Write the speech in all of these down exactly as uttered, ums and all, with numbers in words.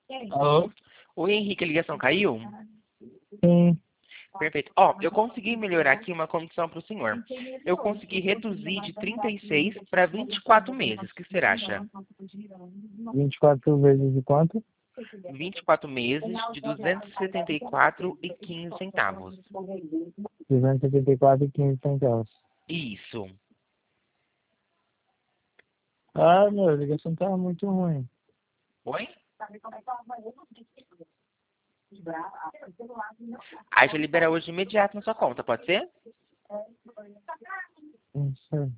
Alô? Oi, Henrique, a ligação caiu? Sim. Perfeito. Ó, eu consegui melhorar aqui uma condição para o senhor. Eu consegui reduzir de trinta e seis para vinte e quatro meses. O que você acha? vinte e quatro vezes de quanto? vinte e quatro meses de duzentos e setenta e quatro e quinze centavos. duzentos e setenta e quatro e quinze centavos. Isso. Ah, meu, a ligação tava muito ruim. Oi? Aí já libera hoje de imediato na sua conta, pode ser? Não sei.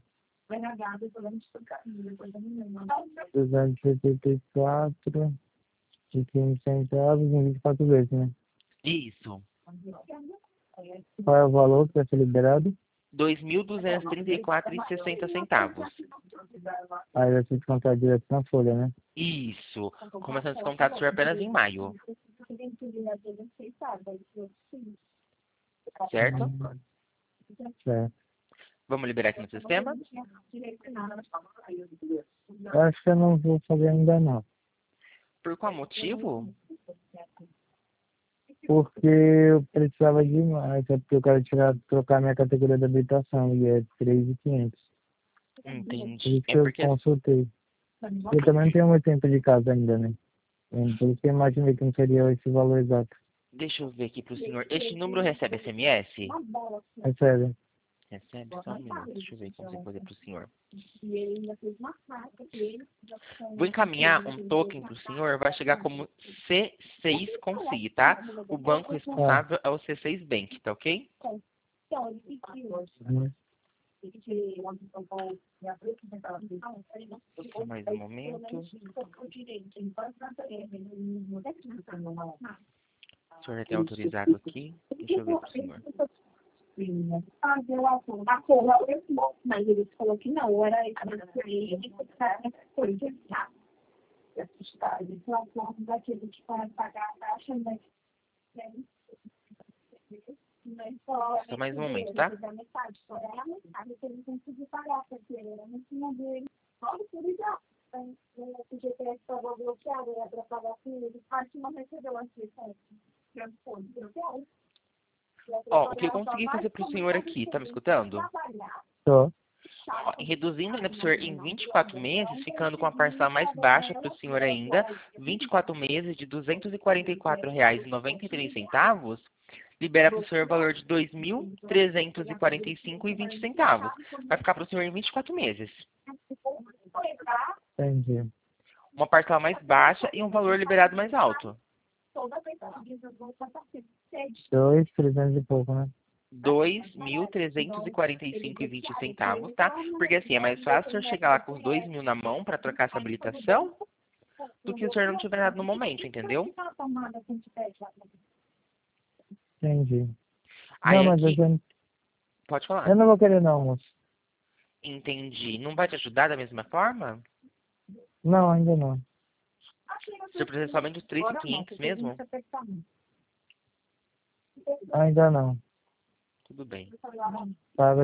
duzentos e setenta e quatro e quinze centavos em vinte e quatro vezes, né? Isso. Qual é o valor que vai ser liberado? dois mil duzentos e trinta e quatro e sessenta centavos. Aí vai ser descontado direto na folha, né? Isso. Começando a descontar do senhor apenas em maio. Certo? Hum, certo. Vamos liberar aqui no sistema? Eu acho que eu não vou fazer ainda não. Por qual motivo? Porque eu precisava de mais, é porque eu quero tirar, trocar minha categoria de habitação e é três mil e quinhentos. Por Entendi. isso É que eu porque... consultei. Eu também não tenho muito tempo de casa ainda, né? É, por isso que eu imaginei que não seria esse valor exato. Deixa eu ver aqui pro senhor. Este número recebe S M S? É sério. Recebe só um minuto. Deixa eu ver como você fazer pro senhor. Vou encaminhar um token pro senhor. Vai chegar como C seis Consi, tá? O banco Ah, responsável é o C seis Bank, tá ok? uhum. Só mais um momento. O senhor já tem autorizado aqui. Deixa eu ver pro senhor. Mas ele falou que não, era isso. Assustado. Então, vamos daquele que vai pagar a taxa, mas Só mais um momento, tá? da metade, só é a metade que ele conseguiu pagar, porque era no cima dele. Olha que legal. O G P S estava bloqueado, era para pagar com ele. A gente não recebeu a licença. Ó, o que eu consegui fazer pro senhor aqui, tá me escutando? Tô. Ó, reduzindo né, pro senhor em vinte e quatro meses, ficando com a parcela mais baixa pro senhor ainda, vinte e quatro meses de duzentos e quarenta e quatro reais e noventa e três centavos, libera pro senhor o valor de dois mil trezentos e quarenta e cinco reais e vinte centavos. Vai ficar pro senhor em vinte e quatro meses. Entendi. Uma parcela mais baixa e um valor liberado mais alto. Dois, trezentos e pouco, né? dois mil trezentos e quarenta e cinco reais e vinte centavos, tá? Porque assim, é mais fácil o senhor chegar lá com os dois mil na mão para trocar essa habilitação do que o senhor não tiver nada no momento, entendeu? Entendi. Não, Aí mas eu, aqui, já- pode falar. eu não vou querer não, moço. Entendi. Não vai te ajudar da mesma forma? Não, ainda não. O senhor precisa somente dos três mil e quinhentos mesmo? Ainda não. Tudo bem. Tá,